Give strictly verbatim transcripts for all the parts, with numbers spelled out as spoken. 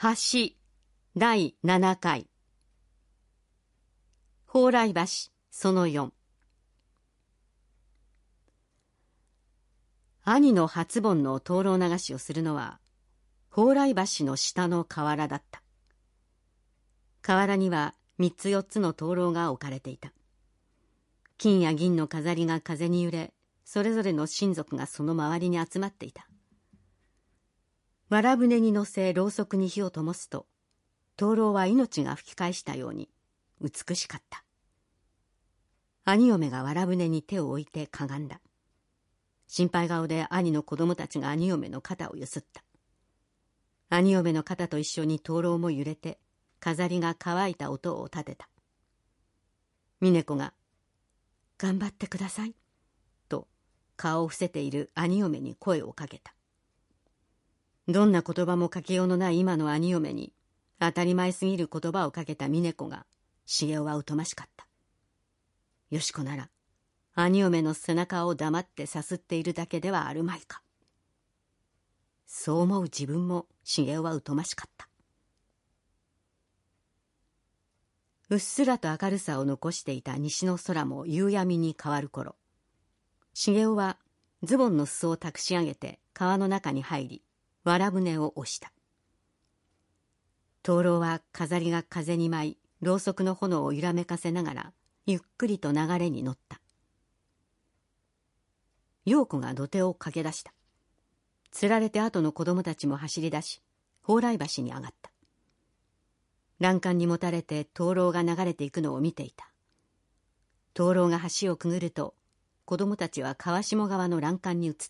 橋だいななかい。蓬莱橋そのよん。兄の初盆の灯籠流しをするのは蓬莱橋の下の河原だった。河原には三つ四つの灯籠が置かれていた。金や銀の飾りが風に揺れ、それぞれの親族がその周りに集まっていた。わら船に乗せろうそくに火を灯すと、灯籠は命が吹き返したように美しかった。兄嫁がわら船に手を置いてかがんだ。心配顔で兄の子供たちが兄嫁の肩をゆすった。兄嫁の肩と一緒に灯籠も揺れて、飾りが乾いた音を立てた。峰子が、頑張ってください、と顔を伏せている兄嫁に声をかけた。どんな言葉もかけようのない今の兄嫁に、当たり前すぎる言葉をかけた峰子が、茂雄は疎ましかった。よし子なら、兄嫁の背中を黙ってさすっているだけではあるまいか。そう思う自分も茂雄は疎ましかった。うっすらと明るさを残していた西の空も夕闇に変わる頃、茂雄はズボンの裾をたくし上げて川の中に入り、わら船を押した。灯籠は飾りが風に舞い、ろうそくの炎を揺らめかせながら、ゆっくりと流れに乗った。陽子が土手を駆け出した。つられて後の子供たちも走り出し、蓬莱橋に上がった。欄干にもたれて灯籠が流れていくのを見ていた。灯籠が橋をくぐると、子供たちは川下川の欄干に移った。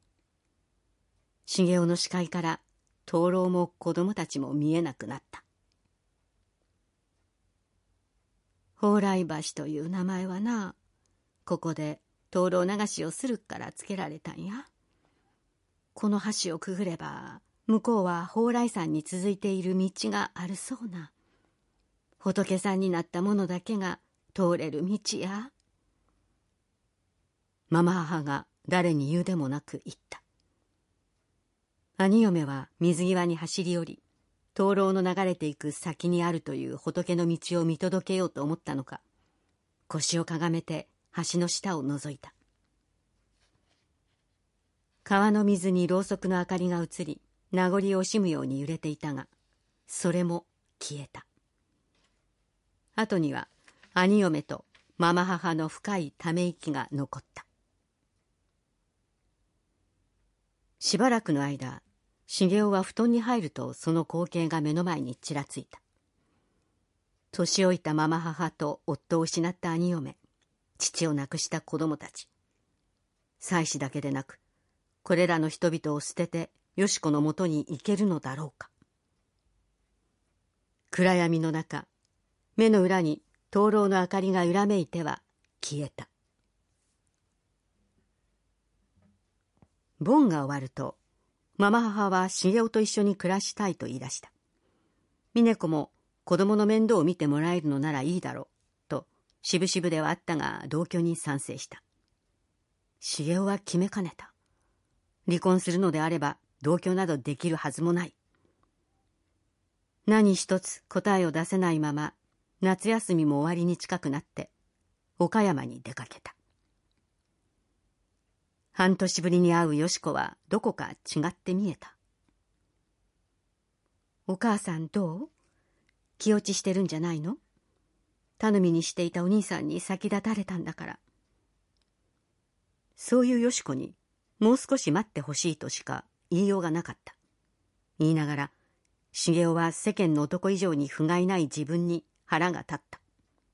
茂雄の視界から灯籠も子供たちも見えなくなった。蓬莱橋という名前はな、ここで灯籠流しをするからつけられたんや。この橋をくぐれば、向こうは蓬莱山に続いている道があるそうな。仏さんになった者だけが通れる道や。ママ母が誰に言うでもなく言った。兄嫁は水際に走り寄り、灯籠の流れていく先にあるという仏の道を見届けようと思ったのか、腰をかがめて橋の下を覗いた。川の水にろうそくの明かりが映り、名残を惜しむように揺れていたが、それも消えた。後には兄嫁とママ母の深いため息が残った。しばらくの間、茂雄は布団に入るとその光景が目の前にちらついた。年老いたママ母と夫を失った兄嫁、父を亡くした子供たち。妻子だけでなく、これらの人々を捨ててよし子のもとに行けるのだろうか。暗闇の中、目の裏に灯籠の明かりが揺らめいては消えた。盆が終わると、ママ母は茂雄と一緒に暮らしたいと言い出した。峰子も子供の面倒を見てもらえるのならいいだろう、としぶしぶではあったが同居に賛成した。茂雄は決めかねた。離婚するのであれば同居などできるはずもない。何一つ答えを出せないまま、夏休みも終わりに近くなって岡山に出かけた。半年ぶりに会うよし子はどこか違って見えた。お母さんどう？気落ちしてるんじゃないの？頼みにしていたお兄さんに先立たれたんだから。そういうよし子にもう少し待ってほしいとしか言いようがなかった。言いながら、茂雄は世間の男以上に不甲斐ない自分に腹が立った。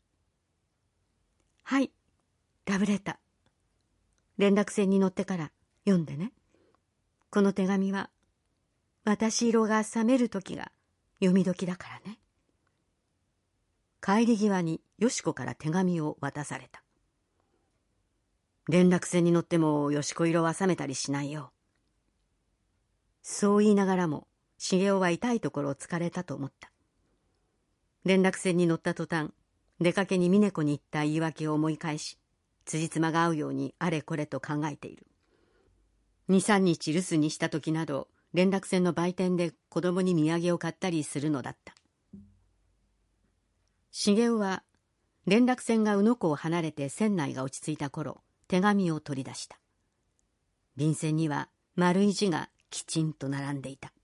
はい、ラブレター。連絡船に乗ってから読んでね。この手紙は私色が冷める時が読み時だからね。帰り際によし子から手紙を渡された。連絡船に乗ってもよし子色は冷めたりしないよ。そう言いながらも茂雄は痛いところを突かれたと思った。連絡船に乗った途端、出かけに峰子に言った言い訳を思い返し、辻褄が合うようにあれこれと考えている。二三日留守にした時など連絡船の売店で子供に土産を買ったりするのだった。茂雄は連絡船が宇野港を離れて船内が落ち着いた頃、手紙を取り出した。便箋には丸い字がきちんと並んでいた。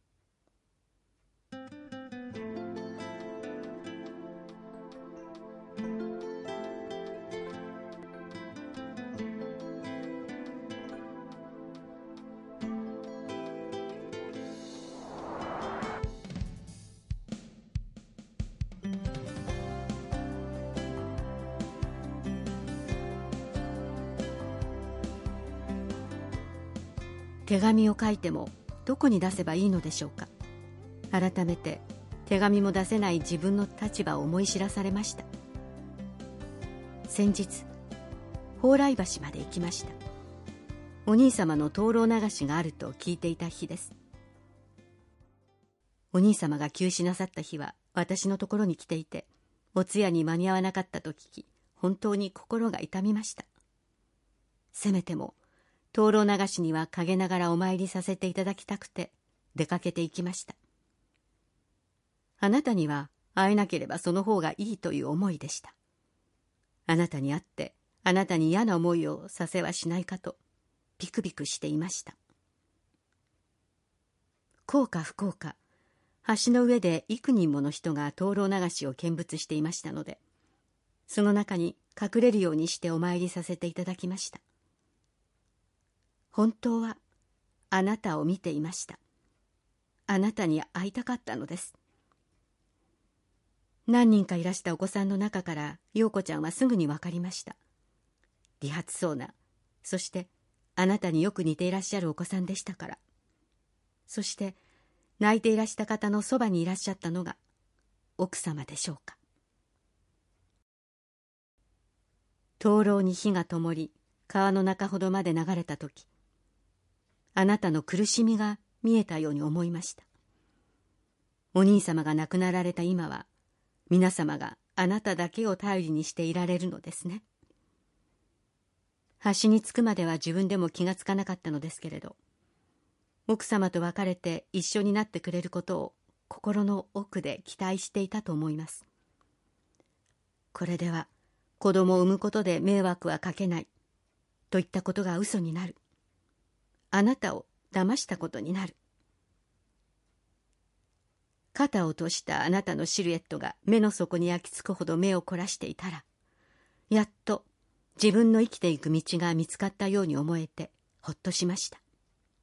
手紙を書いてもどこに出せばいいのでしょうか。改めて手紙も出せない自分の立場を思い知らされました。先日蓬莱橋まで行きました。お兄様の灯籠流しがあると聞いていた日です。お兄様が急死なさった日は私のところに来ていて、お通夜に間に合わなかったと聞き、本当に心が痛みました。せめても灯籠流しには陰ながらお参りさせていただきたくて出かけて行きました。あなたには会えなければその方がいいという思いでした。あなたに会ってあなたに嫌な思いをさせはしないかとビクビクしていました。幸か不幸か、橋の上で幾人もの人が灯籠流しを見物していましたので、その中に隠れるようにしてお参りさせていただきました。本当はあなたを見ていました。あなたに会いたかったのです。何人かいらしたお子さんの中から陽子ちゃんはすぐに分かりました。利発そうな、そしてあなたによく似ていらっしゃるお子さんでしたから。そして泣いていらした方のそばにいらっしゃったのが奥様でしょうか。灯籠に火が灯り、川の中ほどまで流れたとき、あなたの苦しみが見えたように思いました。お兄様が亡くなられた今は、皆様があなただけを頼りにしていられるのですね。橋に着くまでは自分でも気がつかなかったのですけれど、奥様と別れて一緒になってくれることを心の奥で期待していたと思います。これでは子供を産むことで迷惑はかけないといったことが嘘になる。あなたを騙したことになる。肩を落としたあなたのシルエットが目の底に焼き付くほど目を凝らしていたら、やっと自分の生きていく道が見つかったように思えてほっとしました。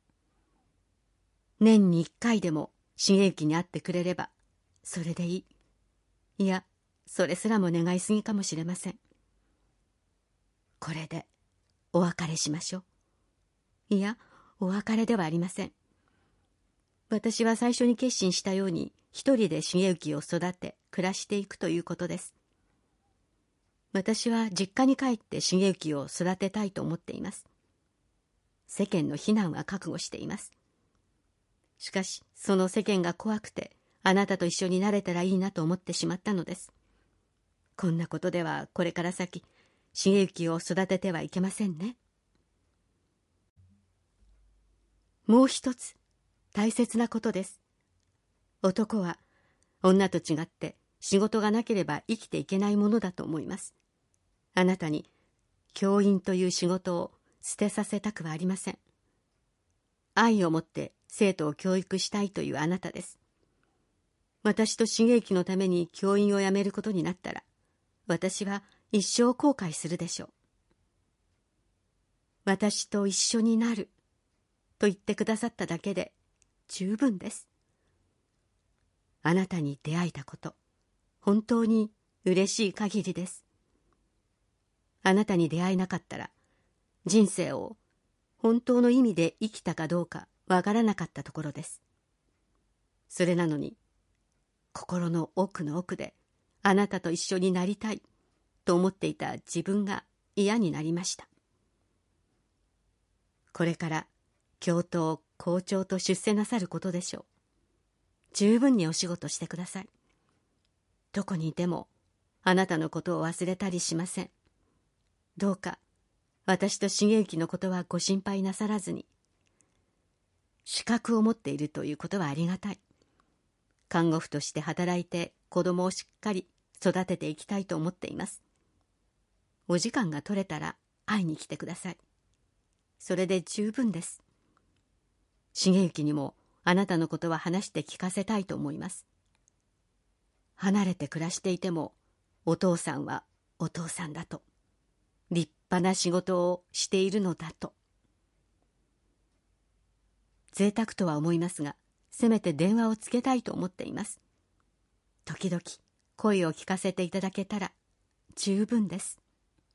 年に一回でも重幸に会ってくれればそれでいい。いや、それすらも願いすぎかもしれません。これでお別れしましょう。いや、お別れではありません。私は最初に決心したように一人で重幸を育て暮らしていくということです。私は実家に帰って重幸を育てたいと思っています。世間の非難は覚悟しています。しかしその世間が怖くて、あなたと一緒になれたらいいなと思ってしまったのです。こんなことではこれから先重幸を育ててはいけませんね。もう一つ大切なことです。男は女と違って仕事がなければ生きていけないものだと思います。あなたに教員という仕事を捨てさせたくはありません。愛を持って生徒を教育したいというあなたです。私と重幸のために教員を辞めることになったら、私は一生後悔するでしょう。私と一緒になると言ってくださっただけで十分です。あなたに出会えたこと、本当に嬉しい限りです。あなたに出会えなかったら、人生を本当の意味で生きたかどうかわからなかったところです。それなのに、心の奥の奥であなたと一緒になりたいと思っていた自分が嫌になりました。これから教頭、校長と出世なさることでしょう。十分にお仕事してください。どこにいてもあなたのことを忘れたりしません。どうか私と重幸のことはご心配なさらずに、 資格を持っているということはありがたい。看護婦として働いて子供をしっかり育てていきたいと思っています。お時間が取れたら会いに来てください。それで十分です。重幸にもあなたのことは話して聞かせたいと思います。離れて暮らしていてもお父さんはお父さんだと、立派な仕事をしているのだと。贅沢とは思いますが、せめて電話をつけたいと思っています。時々声を聞かせていただけたら十分です。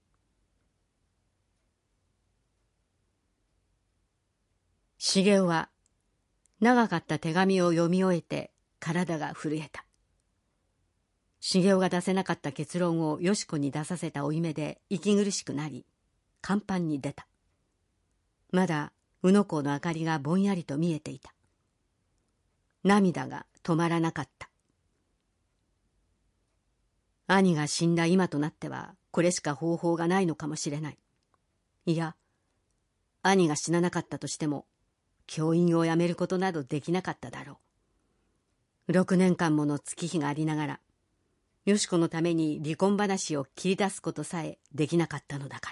重雄は長かった手紙を読み終えて体が震えた。重雄が出せなかった結論をよし子に出させた負い目で息苦しくなり、甲板に出た。まだ宇野港の明かりがぼんやりと見えていた。涙が止まらなかった。兄が死んだ今となってはこれしか方法がないのかもしれない。いや、兄が死ななかったとしても教員を辞めることなどできなかっただろう。六年間もの月日がありながら、よし子のために離婚話を切り出すことさえできなかったのだから。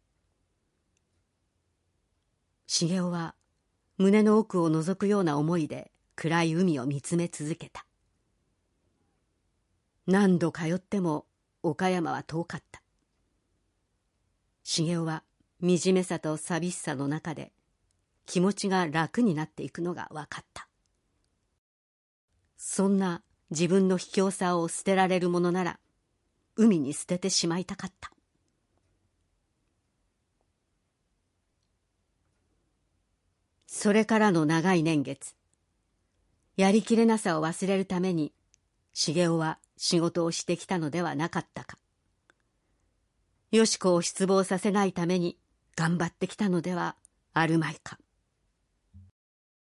重雄は胸の奥を覗くような思いで暗い海を見つめ続けた。何度通っても岡山は遠かった。重雄は惨めさと寂しさの中で気持ちが楽になっていくのが分かった。そんな自分の卑怯さを捨てられるものなら海に捨ててしまいたかった。それからの長い年月、やりきれなさを忘れるために重雄は仕事をしてきたのではなかったか。よし子を失望させないために頑張ってきたのではあるまいか。